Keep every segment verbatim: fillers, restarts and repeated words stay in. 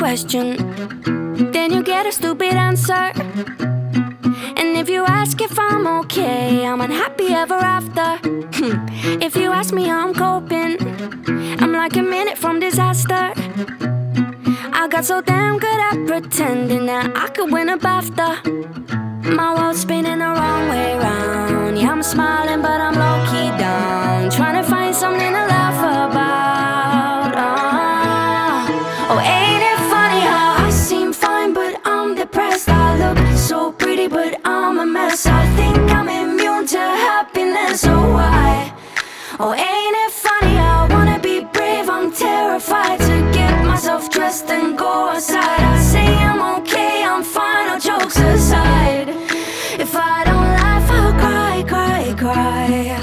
question, then you get a stupid answer. And if you ask if I'm okay, I'm unhappy ever after. If you ask me how I'm coping, I'm like a minute from disaster. I got so damn good at pretending that I could win a BAFTA. My world's spinning the wrong way round. Yeah, I'm smiling but I'm low-key down, trying to find something to laugh about. Oh, oh, ain't it funny how I seem fine but I'm depressed? I look so pretty but I'm a mess. I think I'm immune to happiness, oh why? Oh, ain't it funny how I wanna be brave, I'm terrified to get myself dressed and go outside. I say I'm okay, I'm fine, all jokes aside. If I don't laugh, I'll cry, cry, cry.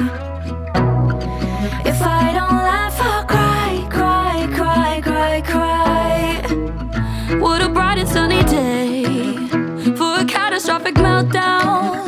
If I don't laugh, I'll cry, cry, cry, cry, cry. What a bright and sunny day for a catastrophic meltdown.